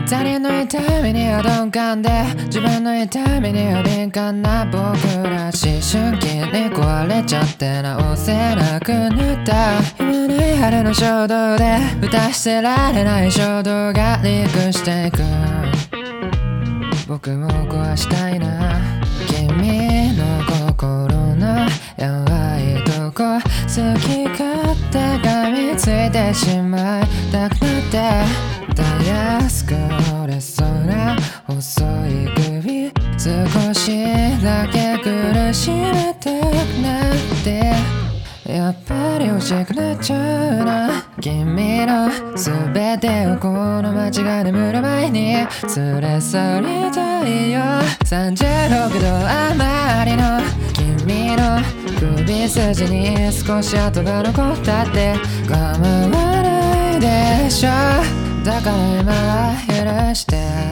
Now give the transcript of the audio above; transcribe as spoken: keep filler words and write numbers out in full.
他人の痛みには鈍感で自分の痛みには敏感な僕ら、思春期に壊れちゃって直せなくなった。今ない春の衝動で蓋してられない衝動がリークしていく。僕も壊したいな君の心の弱いとこ、好き勝手噛みついてしまいたくなって、たやすく折れそうな細い首、少しだけ苦しめたくなって、やっぱり欲しくなっちゃうな君の全てをこの街が眠る前に連れ去りたいよ。さんじゅうろくど余りの君の首筋に少し跡が残ったって構わないでしょ。だから今は許して